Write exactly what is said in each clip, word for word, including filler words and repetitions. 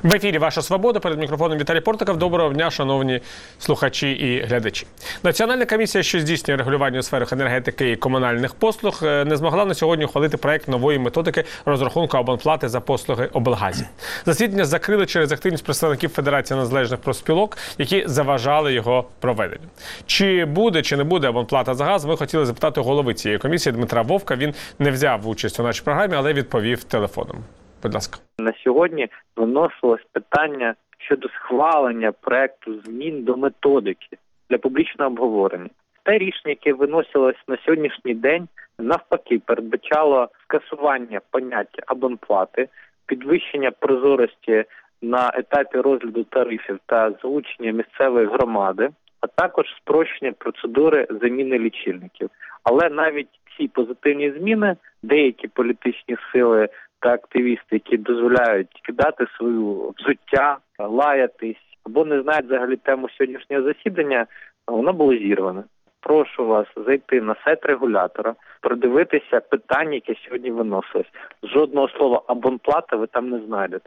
В ефірі «Ваша свобода», перед мікрофоном Віталій Портников. Доброго дня, шановні слухачі і глядачі. Національна комісія, що здійснює регулювання у сферах енергетики і комунальних послуг, не змогла на сьогодні ухвалити проект нової методики розрахунку абонплати за послуги облгазів. Засідання закрили через активність представників Федерації незалежних профспілок, які заважали його проведенню. Чи буде, чи не буде абонплата за газ, ми хотіли запитати голови цієї комісії Дмитра Вовка. Він не взяв участь у нашій програмі, але відповів телефоном. Будь ласка. На сьогодні виносилось питання щодо схвалення проекту змін до методики для публічного обговорення. Те рішення, яке виносилось на сьогоднішній день, навпаки, передбачало скасування поняття абонплати, підвищення прозорості на етапі розгляду тарифів та залучення місцевої громади, а також спрощення процедури заміни лічильників. Але навіть ці позитивні зміни деякі політичні сили та активісти, які дозволяють кидати свою взуття, лаятись, або не знають взагалі тему сьогоднішнього засідання, воно було зірване. Прошу вас зайти на сайт регулятора, продивитися питання, яке сьогодні виносилось. Жодного слова абонплата ви там не знайдете.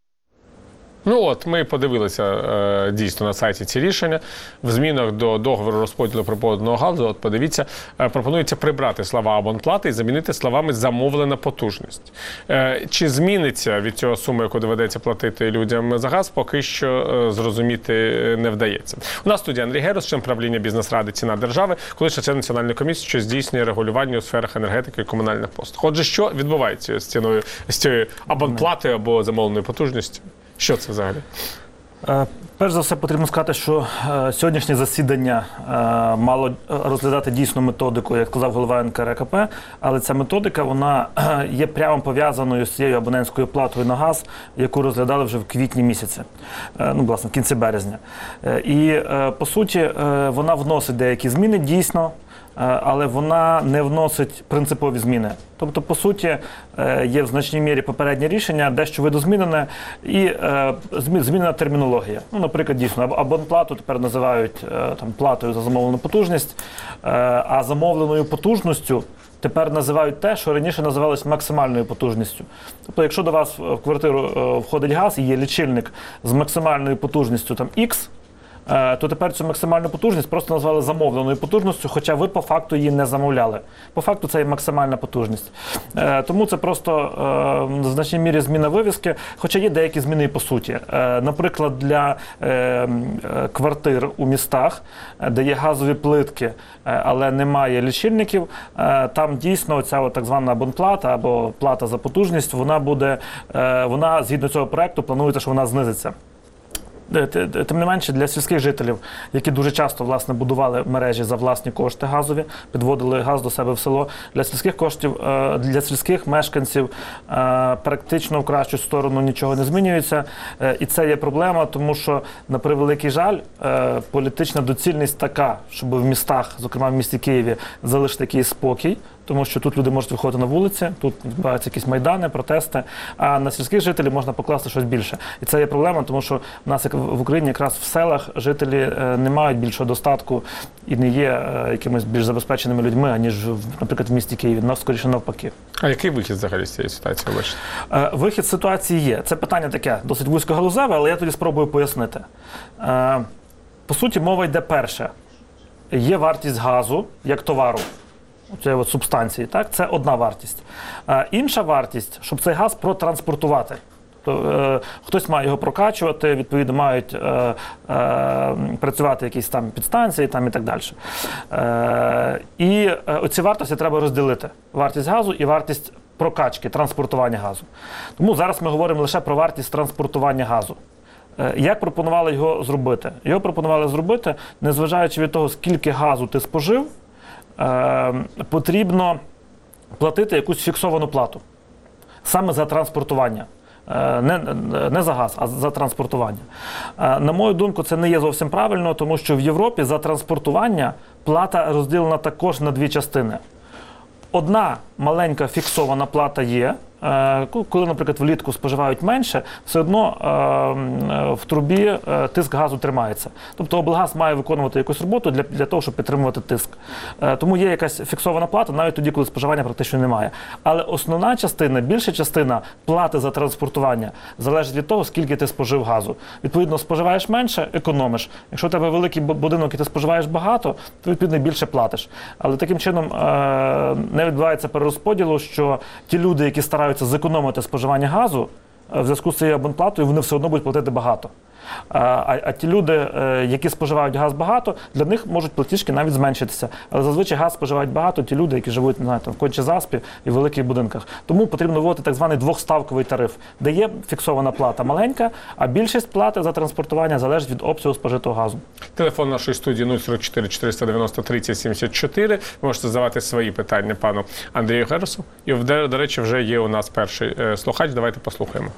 Ну от, ми подивилися е, дійсно на сайті ці рішення. В змінах до договору розподілу приподного газу, от подивіться, е, пропонується прибрати слова абонплати і замінити словами замовлена потужність. Е, чи зміниться від цього сума, яку доведеться платити людям за газ, поки що е, зрозуміти не вдається. У нас в студії Андрій Герус, член правління бізнес-ради «Ціна держави», колишній член Національної комісії, що здійснює регулювання у сферах енергетики і комунальних послуг. Отже, що відбувається з ціною, з цією абонплатою або замовленою потужністю? Що це взагалі? Перш за все, потрібно сказати, що е, сьогоднішнє засідання е, мало розглядати дійсну методику, як сказав голова ен ка ер е ка пе, але ця методика, вона е, є прямо пов'язаною з цією абонентською платою на газ, яку розглядали вже в квітні місяці, е, ну, власне, в кінці березня. Е, і, е, по суті, е, вона вносить деякі зміни, дійсно, але вона не вносить принципові зміни. Тобто, по суті, є в значній мірі попереднє рішення, дещо видозмінене і змінена термінологія. Ну, наприклад, дійсно, абонплату тепер називають там, платою за замовлену потужність, а замовленою потужністю тепер називають те, що раніше називалось максимальною потужністю. Тобто, якщо до вас в квартиру входить газ і є лічильник з максимальною потужністю там X, то тепер цю максимальну потужність просто назвали замовленою потужністю, хоча ви по факту її не замовляли. По факту це є максимальна потужність. Тому це просто в значній мірі зміна вивіски, хоча є деякі зміни і по суті. Наприклад, для квартир у містах, де є газові плитки, але немає лічильників, там дійсно ця так звана абонплата або плата за потужність, вона буде, вона згідно цього проекту планується, що вона знизиться. Тим не менше, для сільських жителів, які дуже часто, власне, будували мережі за власні кошти газові, підводили газ до себе в село, для сільських коштів, для сільських мешканців практично в кращу сторону нічого не змінюється. І це є проблема, тому що, на превеликий жаль, політична доцільність така, щоб в містах, зокрема в місті Києві, залишити якийсь спокій, тому що тут люди можуть виходити на вулиці, тут відбуваються якісь майдани, протести, а на сільських жителів можна покласти щось більше. І це є проблема, тому що в нас, як в Україні, якраз в селах жителі не мають більшого достатку і не є якимись більш забезпеченими людьми, аніж, наприклад, в місті Києві, но скоріше навпаки. А який вихід взагалі з цієї ситуації бачите? Вихід з ситуації є. Це питання таке досить вузькогалузеве, але я тоді спробую пояснити. По суті, мова йде перше. Є вартість газу як товару. Цієї от субстанції, так? Це одна вартість. А інша вартість, щоб цей газ протранспортувати. Тобто, е, хтось має його прокачувати, відповідно, мають е, е, працювати якісь там підстанції там, і так далі. Е, і е, оці вартості треба розділити. Вартість газу і вартість прокачки, транспортування газу. Тому зараз ми говоримо лише про вартість транспортування газу. Е, як пропонували його зробити? Його пропонували зробити, незважаючи від того, скільки газу ти спожив, Е, потрібно платити якусь фіксовану плату. Саме за транспортування. Е, не, не за газ, а за транспортування. Е, на мою думку, це не є зовсім правильно, тому що в Європі за транспортування плата розділена також на дві частини. Одна маленька фіксована плата є. Е, Коли, наприклад, влітку споживають менше, все одно е, в трубі е, тиск газу тримається. Тобто облгаз має виконувати якусь роботу для, для того, щоб підтримувати тиск. Е, Тому є якась фіксована плата, навіть тоді, коли споживання практично немає. Але основна частина, більша частина плати за транспортування залежить від того, скільки ти спожив газу. Відповідно, споживаєш менше – економиш. Якщо у тебе великий будинок і ти споживаєш багато, то, відповідно, більше платиш. Але таким чином е, не відбувається перерозподілу, що ті люди, які стараються зекономити споживання газу, в зв'язку з цією абонплатою вони все одно будуть платити багато. А, а, а ті люди, які споживають газ багато, для них можуть платіжки навіть зменшитися. Але зазвичай газ споживають багато ті люди, які живуть, не знаю, там, в Кончі-Заспі і в великих будинках. Тому потрібно вводити так званий двохставковий тариф, де є фіксована плата маленька, а більшість плати за транспортування залежить від обсягу спожитого газу. Телефон нашої студії нуль сорок чотири чотириста дев'яносто тридцять сімдесят чотири. Ви можете задавати свої питання пану Андрію Герусу. І, до, до речі, вже є у нас перший е, слухач. Давайте послухаємо.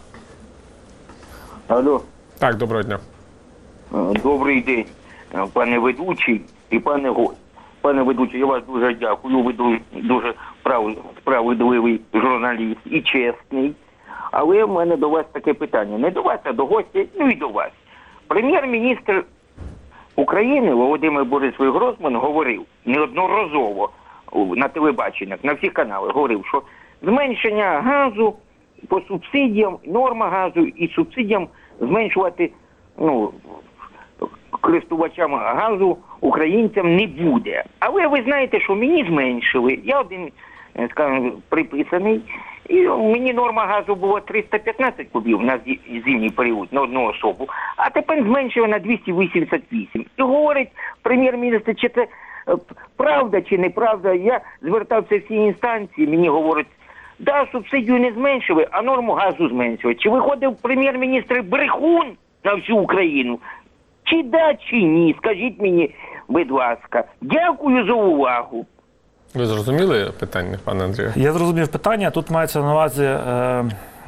Алло. Так, доброго дня. Добрий день, пане ведучий і пане гость. Пане ведучий, я вас дуже дякую. Ви дуже справедливий журналіст і чесний. Але в мене до вас таке питання. Не до вас, а до гостя, ну і до вас. Прем'єр-міністр України Володимир Борисович Гройсман говорив неодноразово на телебаченнях, на всіх каналах, говорив, що зменшення газу по субсидіям, норма газу і субсидіям зменшувати, ну, користувачам газу, українцям не буде. Але ви знаєте, що мені зменшили. Я один, скажімо, приписаний. І мені норма газу була триста п'ятнадцять кубів на зимній період на одну особу, а тепер зменшили на двісті вісімдесят вісім. І говорить прем'єр-міністр, чи це правда, чи неправда. Я звертався в всі інстанції, мені говорять, да, субсидію не зменшили, а норму газу зменшили. Чи виходив прем'єр-міністр брехун на всю Україну? Чи да, чи ні? Скажіть мені, будь ласка. Дякую за увагу. Ви зрозуміли питання, пане Андрію? Я зрозумів питання. Тут мається на увазі е, е,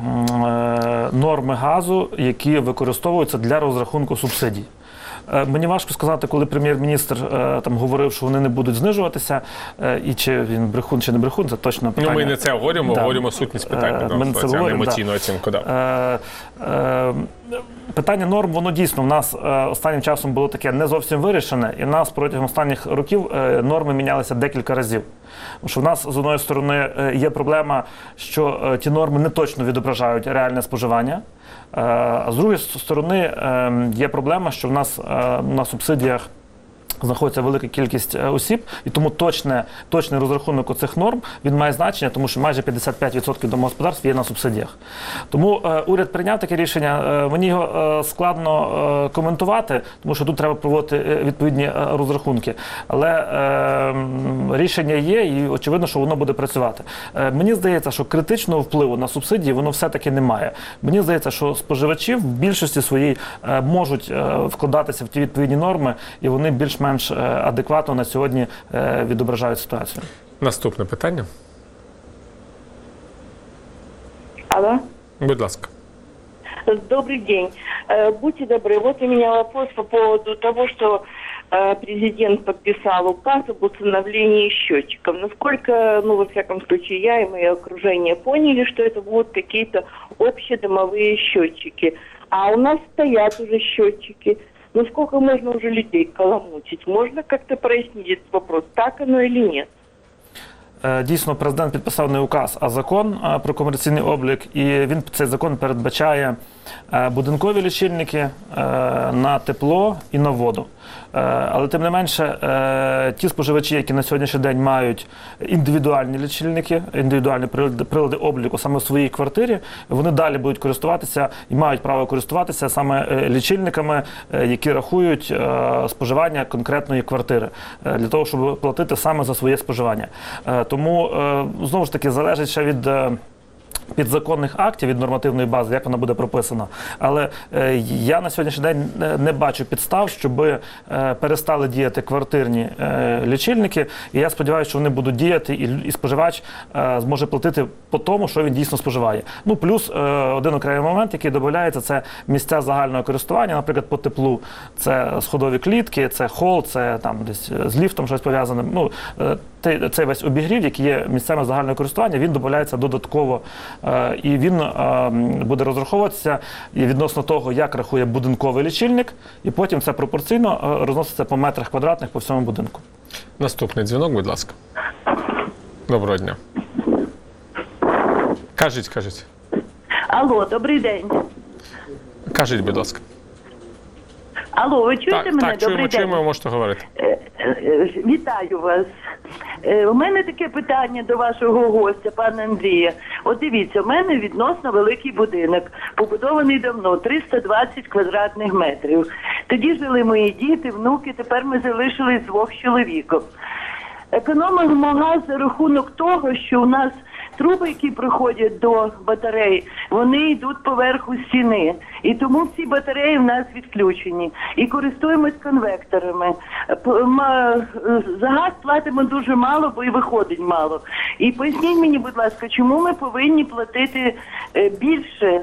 норми газу, які використовуються для розрахунку субсидій. Е, мені важко сказати, коли прем'єр-міністр е, там говорив, що вони не будуть знижуватися, е, і чи він брехун, чи не брехун, це точно питання. Ну, ми не це говоримо, да. говоримо сутність питання, Е, ми да, це це говоримо, емоційну да. оцінку. Да. Е, е, Питання норм, воно дійсно в нас е, останнім часом було таке не зовсім вирішене, і в нас протягом останніх років е, норми мінялися декілька разів. Тому що в нас, з одної сторони, е, є проблема, що е, ті норми не точно відображають реальне споживання, е, а з другої сторони е, є проблема, що в нас е, на субсидіях знаходиться велика кількість осіб, і тому точне, точний розрахунок оцих норм, він має значення, тому що майже п'ятдесят п'ять відсотків домогосподарств є на субсидіях. Тому е, уряд прийняв таке рішення, е, мені його е, складно е, коментувати, тому що тут треба проводити відповідні е, розрахунки. Але е, рішення є, і очевидно, що воно буде працювати. Е, мені здається, що критичного впливу на субсидії воно все-таки немає. Мені здається, що споживачі в більшості своїй е, можуть е, вкладатися в ті відповідні норми, і вони більш-менш адекватно на сьогодні відображають ситуацію. Наступне питання. Алло. Будь ласка. Добрый день. Будьте добры, вот у меня вопрос по поводу того, что президент подписал указ об установлении счетчиков. Насколько, ну, во всяком случае, я и мое окружение поняли, что это будут какие-то общедомовые счетчики. А у нас стоят уже счетчики. Ну, сколько можно уже людей каламутить? Можно как-то прояснить этот вопрос, так оно или нет? Дійсно, президент підписав не указ, а закон про комерційний облік. І він, цей закон передбачає будинкові лічильники на тепло і на воду. Але, тим не менше, ті споживачі, які на сьогоднішній день мають індивідуальні лічильники, індивідуальні прилади, прилади обліку саме в своїй квартирі, вони далі будуть користуватися і мають право користуватися саме лічильниками, які рахують споживання конкретної квартири, для того, щоб платити саме за своє споживання. Тому, знову ж таки, залежить ще від підзаконних актів від нормативної бази, як вона буде прописана. Але е, я на сьогоднішній день не, не бачу підстав, щоб е, перестали діяти квартирні е, лічильники. І я сподіваюся, що вони будуть діяти, і, і споживач е, зможе платити по тому, що він дійсно споживає. Ну, плюс е, один окремий момент, який додається, це місця загального користування, наприклад, по теплу. Це сходові клітки, це хол, це там десь з ліфтом щось пов'язане. Ну, е, цей весь обігрів, який є місцями загального користування, він додається додатково. Е, і він е, буде розраховуватися і відносно того, як рахує будинковий лічильник, і потім це пропорційно е, розноситься по метрах квадратних по всьому будинку. Наступний дзвінок, будь ласка. Доброго дня. Кажіть, кажіть. Алло, добрий день. Кажіть, будь ласка. Алло, ви чуєте Так, мене? так, чуємо, добрий день. чуємо, ви можете говорити. Е, е, Вітаю вас. Е, У мене таке питання до вашого гостя, пане Андрія. От дивіться, у мене відносно великий будинок, побудований давно, триста двадцять квадратних метрів. Тоді жили мої діти, внуки, тепер ми залишились двох чоловіком. Економимо газ за рахунок того, що у нас труби, які проходять до батарей, вони йдуть поверху стіни. І тому всі батареї в нас відключені. І користуємось конвекторами. П- ма- За газ платимо дуже мало, бо і виходить мало. І поясніть мені, будь ласка, чому ми повинні платити е, більше?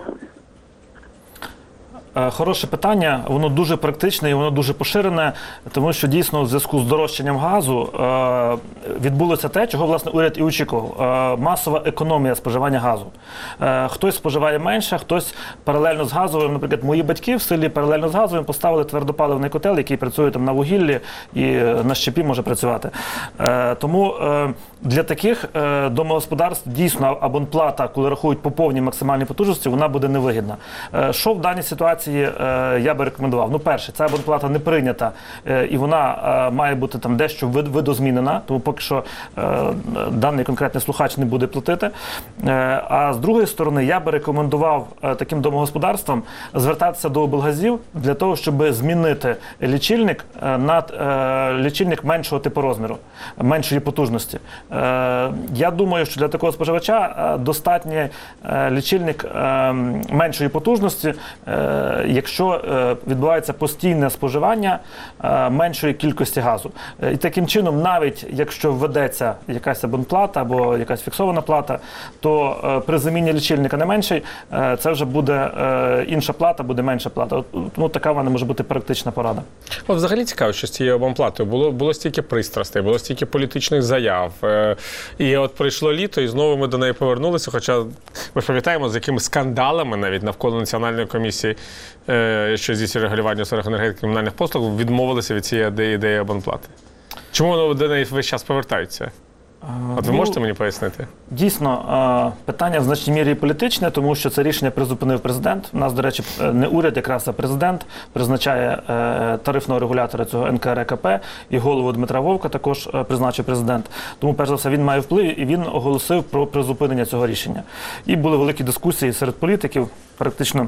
Е, Хороше питання, воно дуже практичне і воно дуже поширене, тому що дійсно в зв'язку з дорожчанням газу е, відбулося те, чого власне уряд і очікував. Е, масова економія споживання газу. Е, хтось споживає менше, хтось паралельно з газовим, наприклад, мої батьки в селі паралельно з газовим поставили твердопаливний котел, який працює там на вугіллі і на щепі може працювати. Е, тому е, для таких е, домогосподарств дійсно абонплата, коли рахують по повній максимальній потужності, вона буде невигідна. Е, що в даній ситуації я би рекомендував? Ну, перше, ця абонплата не прийнята, і вона має бути там дещо видозмінена, тому поки що даний конкретний слухач не буде платити. А з другої сторони, я би рекомендував таким домогосподарствам звертатися до облгазів для того, щоб змінити лічильник на лічильник меншого типу розміру, меншої потужності. Я думаю, що для такого споживача достатній лічильник меншої потужності, якщо відбувається постійне споживання меншої кількості газу. І таким чином, навіть якщо введеться якась абонплата або якась фіксована плата, то при заміні лічильника на менший, це вже буде інша плата, буде менша плата. Тому така в мене може бути практична порада. От взагалі цікаво, що з цією абонплатою було, було стільки пристрастей, було стільки політичних заяв. І от прийшло літо, і знову ми до неї повернулися, хоча ми пам'ятаємо, з якими скандалами навіть навколо Національної комісії, що здійснює регулювання у сферах енергетики і комунальних послуг, відмовилися від цієї ідеї абонплати. Чому воно до неї весь час повертаються? От ви можете мені пояснити? Дійсно, питання в значній мірі політичне, тому що це рішення призупинив президент. У нас, до речі, не уряд, якраз а президент призначає тарифного регулятора цього ен ка ер е ка пе, і голову Дмитра Вовка також призначив президент. Тому, перш за все, він має вплив, і він оголосив про призупинення цього рішення. І були великі дискусії серед політиків, практично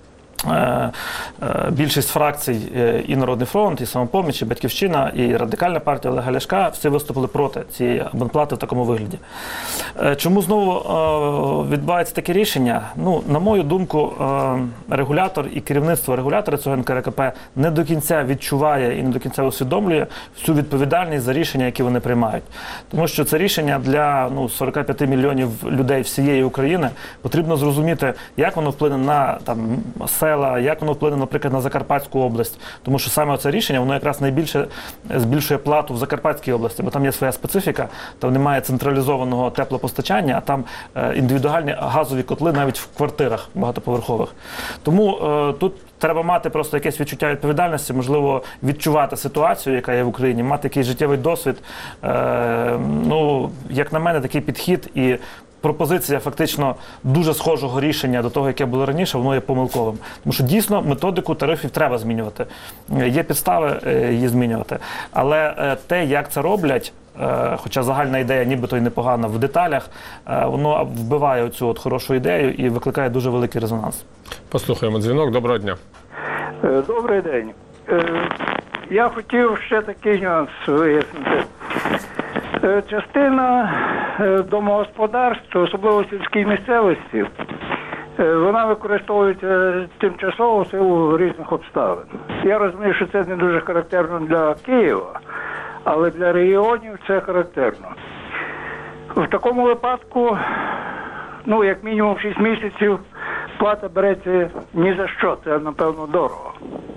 більшість фракцій, і Народний фронт, і Самопоміч, і Батьківщина, і Радикальна партія Олега Ляшка, всі виступили проти цієї абонплати в такому вигляді. Чому знову відбувається таке рішення? Ну, на мою думку, регулятор і керівництво регулятора цього ен ка ер е ка пе не до кінця відчуває і не до кінця усвідомлює всю відповідальність за рішення, які вони приймають. Тому що це рішення для ну, сорока п'яти мільйонів людей всієї України. Потрібно зрозуміти, як воно вплине на там, села, як воно вплине, наприклад, на Закарпатську область. Тому що саме це рішення, воно якраз найбільше збільшує плату в Закарпатській області, бо там є своя специфіка, там немає централізованого теплопостачання, а там індивідуальні газові котли навіть в квартирах багатоповерхових. Тому е, тут треба мати просто якесь відчуття відповідальності, можливо, відчувати ситуацію, яка є в Україні, мати якийсь життєвий досвід. Е, ну, як на мене, такий підхід і пропозиція фактично дуже схожого рішення до того, яке було раніше, воно є помилковим. Тому що дійсно методику тарифів треба змінювати. Є підстави її змінювати. Але те, як це роблять, хоча загальна ідея нібито й непогана в деталях, воно вбиває оцю от хорошу ідею і викликає дуже великий резонанс. Послухаємо дзвінок. Доброго дня. Добрий день. Я хотів ще такий нюанс вияснити. Е, Частина е, домогосподарств, особливо в сільській місцевості, е, вона використовується тимчасово в силу різних обставин. Я розумію, що це не дуже характерно для Києва, але для регіонів це характерно. В такому випадку, ну, як мінімум шість місяців плата береться ні за що, це, напевно, дорого.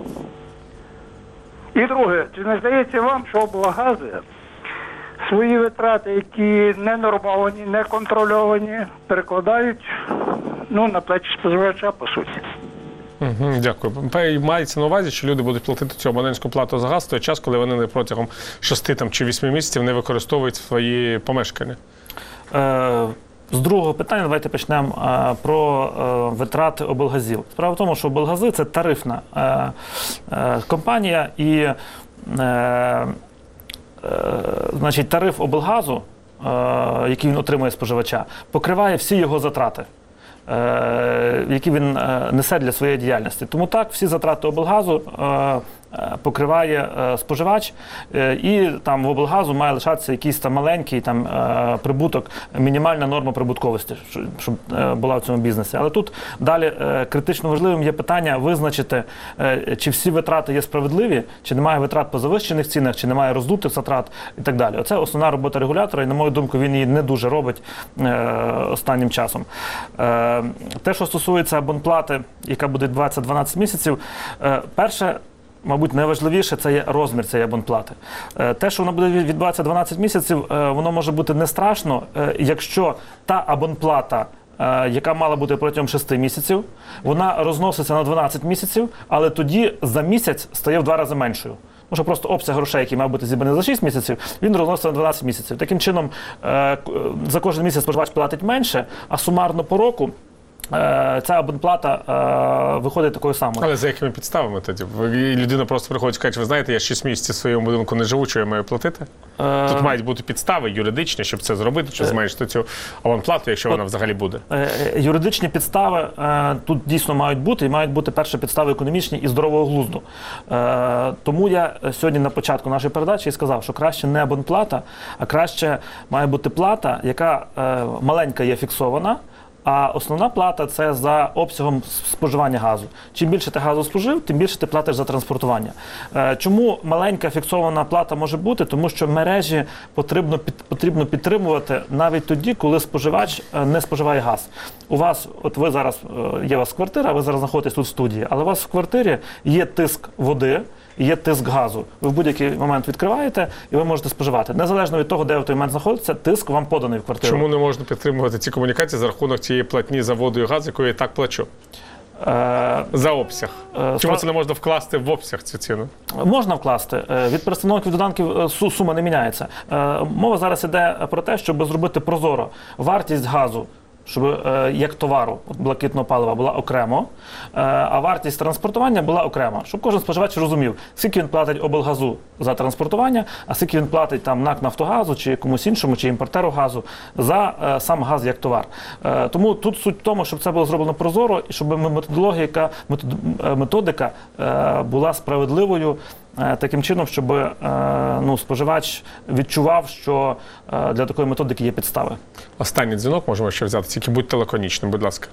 І друге, чи не здається вам, що облгази свої витрати, які не нормовані, не контрольовані, перекладають, ну, на плечі споживача, по суті? Угу, дякую. Пе- Мається на увазі, що люди будуть платити цю абонентську плату за газ в той час, коли вони протягом шести там, чи восьми місяців не використовують свої помешкання. Е, З другого питання давайте почнемо е, про е, витрати облгазів. Справа в тому, що облгази – це тарифна е, е, компанія, і е, е, значить, тариф облгазу, е, який він отримує споживача, покриває всі його затрати, е, які він е, несе для своєї діяльності. Тому так, всі затрати облгазу е, покриває е, споживач, е, і там в облгазу має лишатися якийсь там маленький там, е, прибуток, мінімальна норма прибутковості, щоб, щоб е, була в цьому бізнесі. Але тут далі е, критично важливим є питання визначити, е, чи всі витрати є справедливі, чи немає витрат по завищених цінах, чи немає роздутих затрат і так далі. Оце основна робота регулятора, і, на мою думку, він її не дуже робить е, останнім часом. Е, те, що стосується абонплати, яка буде відбуватися дванадцять місяців, е, перше, мабуть, найважливіше – це є розмір цієї абонплати. Е, Те, що воно буде відбуватися дванадцять місяців, е, воно може бути не страшно, е, якщо та абонплата, е, яка мала бути протягом шести місяців, вона розноситься на дванадцять місяців, але тоді за місяць стає в два рази меншою. Тому що просто обсяг грошей, який мав бути зібраний за шість місяців, він розноситься на дванадцять місяців. Таким чином, е, за кожен місяць споживач платить менше, а сумарно по року е, ця абонплата е, виходить такою самою. Але за якими підставами тоді? Ви- Людина просто приходить і каже, ви знаєте, я шість місяців в своєму будинку не живу, що я маю платити? Е, Тут мають бути підстави юридичні, щоб це зробити, щоб зменшити цю абонплату, якщо вона взагалі буде. Е, е, Юридичні підстави е, тут дійсно мають бути, і мають бути перші підстави економічні і здорового глузду. Е, Тому я сьогодні на початку нашої передачі і сказав, що краще не абонплата, а краще має бути плата, яка е, маленька є фіксована, а основна плата – це за обсягом споживання газу. Чим більше ти газу спожив, тим більше ти платиш за транспортування. Е, Чому маленька фіксована плата може бути? Тому що мережі потрібно, під, потрібно підтримувати навіть тоді, коли споживач е, не споживає газ. У вас, от ви зараз, е, є у вас квартира, ви зараз знаходитесь тут в студії, але у вас в квартирі є тиск води, є тиск газу. Ви в будь-який момент відкриваєте і ви можете споживати. Незалежно від того, де ви в той момент знаходиться, тиск вам поданий в квартиру. Чому не можна підтримувати ці комунікації за рахунок цієї платні за воду і газ, яку я і так плачу? Е, За обсяг. Е, Чому справ- це не можна вкласти в обсяг цю ціну? Можна вкласти. Е, Від перестановки доданків е, су- сума не міняється. Е, Мова зараз іде про те, щоб зробити прозоро вартість газу, щоб е, як товару, от блакитного палива, була окремо, е, а вартість транспортування була окремо. Щоб кожен споживач розумів, скільки він платить облгазу за транспортування, а скільки він платить там НАК Нафтогазу, чи комусь іншому, чи імпортеру газу за е, сам газ як товар. Е, Тому тут суть в тому, щоб це було зроблено прозоро, і щоб методологія, яка- метод- методика е, була справедливою, е, таким чином, щоб е, ну, споживач відчував, що е, для такої методики є підстави. Останній дзвінок можемо ще взяти, тільки будьте лаконічним, будь ласка.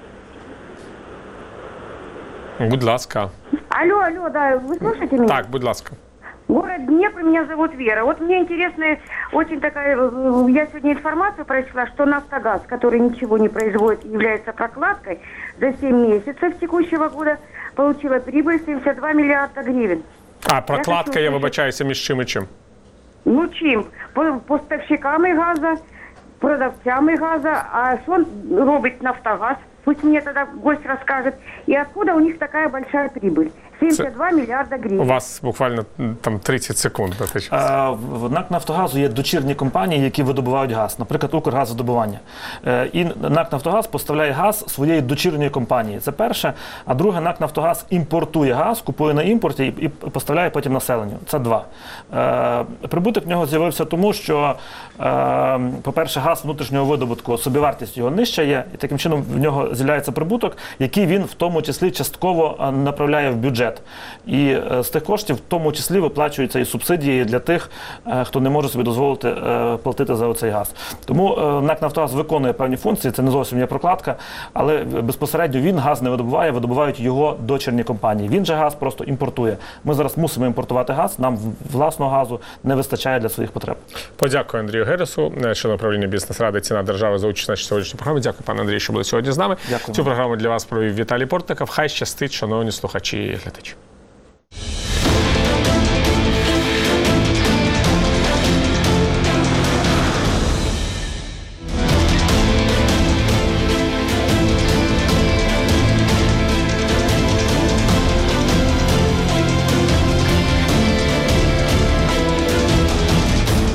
Будь ласка. Алло, алло, да, вы слышите меня? Так, будь ласка. Город Днепр, меня зовут Вера. Вот мне интересно, очень такая, э, я сегодня информацию прочла, что «Нафтогаз», который ничего не производит, является прокладкой, за семь месяцев текущего года получила прибыль семьдесят два миллиарда гривен. А, прокладка, хочу я услышать- вибачаюся, між чим і чим? Ну чим? По- Поставщиками газа, продавцями газа, а что робить «Нафтогаз»? Пусть мне тогда гость расскажет. И откуда у них такая большая прибыль? семьдесят два миллиарда У гривен. вас буквально м, там тридцять секунд на те час. Е, В НАК «Нафтогазу» є дочірні компанії, які видобувають газ, наприклад, «Укргазвидобування». Е, І НАК «Нафтогаз» поставляє газ своєї дочірньої компанії. Це перше. А друге, НАК «Нафтогаз» імпортує газ, купує на імпорті і- і поставляє потім населенню. Це два. Е, Прибуток в нього з'явився тому, що, е, по-перше, газ внутрішнього видобутку, собівартість його нижча є, і таким чином в нього з'являється прибуток, який він в тому числі частково е, направляє в бюджет. бюджет. І е, з тих коштів в тому числі виплачуються і субсидії для тих, е, хто не може собі дозволити е, платити за оцей газ. Тому е, НАК «Нафтогаз» виконує певні функції, це не зовсім є прокладка, але безпосередньо він газ не видобуває, видобувають його дочірні компанії. Він же газ просто імпортує. Ми зараз мусимо імпортувати газ, нам власного газу не вистачає для своїх потреб. Подякую Андрію Гересу, член управління бізнес-ради «Ціна держави» за участь в нашій сьогоднішній програмі. Дякую, пане Андрію, що були сьогодні з нами. Дякую. Цю програму для вас провів Віталій Портников. Хай щастить, шановні слухачі і глядачі.